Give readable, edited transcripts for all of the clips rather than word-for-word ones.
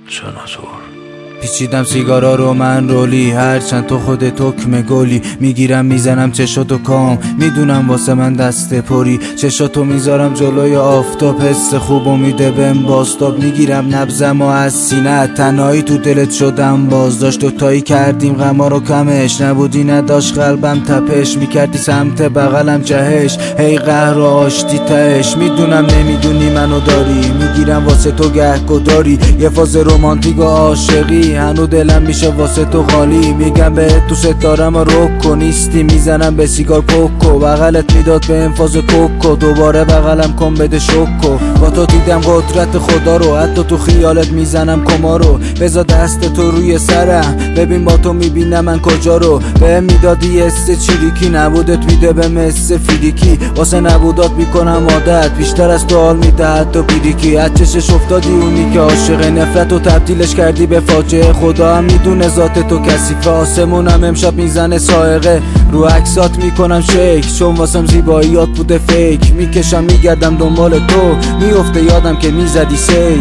سناتور. پیچیدم سیگارا رو من رولی، هرچند تو خود تکمه گلی. میگیرم میزنم چشاتو کام، میدونم واسه من دست پری. چشاتو میذارم جلوی آفتاب، حس خوب و میده بهم بازتاب. میگیرم نبضم و از سینه تنهایی تو دلت شدم بازداشت. دوتایی کردیم غما رو کمش، نبودی نداشت قلبم تپش. میکردی سمت بغلم جهش، هی قهر و آشتی تهش. میدونم نمیدونی منو داری، میگیرم واسه تو گهگداری. یه فاز رومانتیک و عاشقی، هنو دلم میشه واسه تو خالی. میگم بهت دوست دارم و رکو نیستی، میزنم به سیگار پوکو. بغلت میداد به انفاز کوکو، دوباره بغلم کن بده شوکو. با تو دیدم قدرت خدا رو، حتی تو خیالت میزنم کما رو. بذار دست تو روی سرم، ببین با تو میبینم من کجا رو. به میدادی است چیریکی، نبودت میده به مثل فیریکی. واسه نبودات میکنم عادت، بیشتر از تو حال میده حتی بیریکی. از چشش افتادی اونی که عاشق نفرت و تبدیلش کردی به فاجعه. خدا هم میدونه ذات تو کثیفه، آسمونم امشب میزنه سائقه. رو عکسات میکنم شیک، چون واسم زیباییات بوده فیک. میکشم میگردم دنبال تو، میفته یادم که میزدی سیک.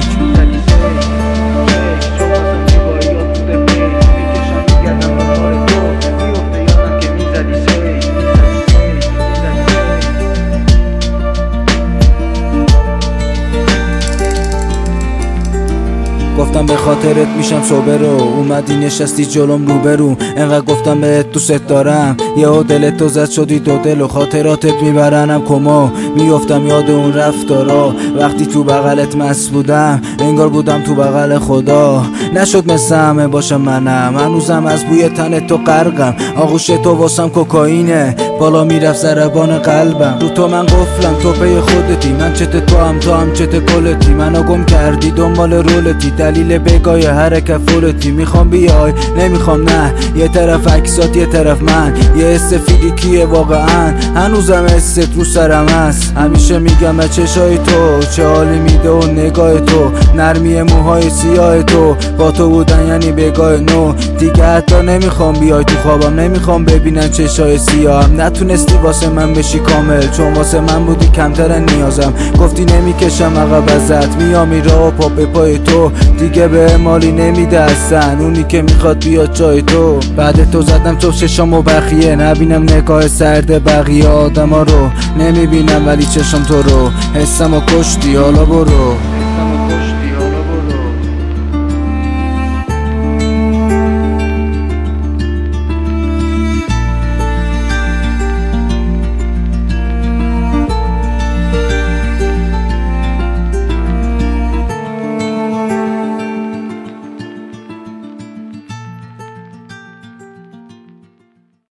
گفتم به خاطرت میشم صبرو، اومدی نشستی جلوم روبرو. انقدر گفتم بهت دوست دارم، یهو دلت تو زد شدی دو دل. و خاطراتت میبرنم کما، میافتم یاد اون رفتارا. وقتی تو بغلت مست بودم، انگار بودم تو بغل خدا. نشد مثل همه باشم منم، هنوزم از بوی تن تو غرقم. آغوش تو واسم کوکائینه، بالا میرفت ضربان قلبم. رو تو من قفلم، تو پی خودتی، من چت تو هم چت کلتی. منو گم کردی دنبال رولتی، دلیل بگاه حرکت فولتی. میخوام بیای نمیخوام نه، یه طرف عکسات یه طرف من. یه حس فیزیکیه واقعا، هنوزم حست رو سرم هست. همیشه میگم از چشای تو چه حالی میده و نگاه تو، نرمی موهای سیاه تو. با تو بودن یعنی بگاه نو، دیگه حتی نمیخوام بیای تو خوابم. نمیخوام ببینم چشای سیاهم، نتونستی واسه من بشی کامل، چون واسه من بودی کمتر نیازم. گفتی نمیکشم عقب ازت، میام میرا و پا به پای تو. دیگه به مالی نمیده اصلا، اونی که میخواد بیاد جای تو. بعد تو زدم تو چشام و بخیه، نبینم نگاه سرد بقیه آدم ها رو. نمیبینم ولی چشم تو رو، حسم و کشتی حالا برو.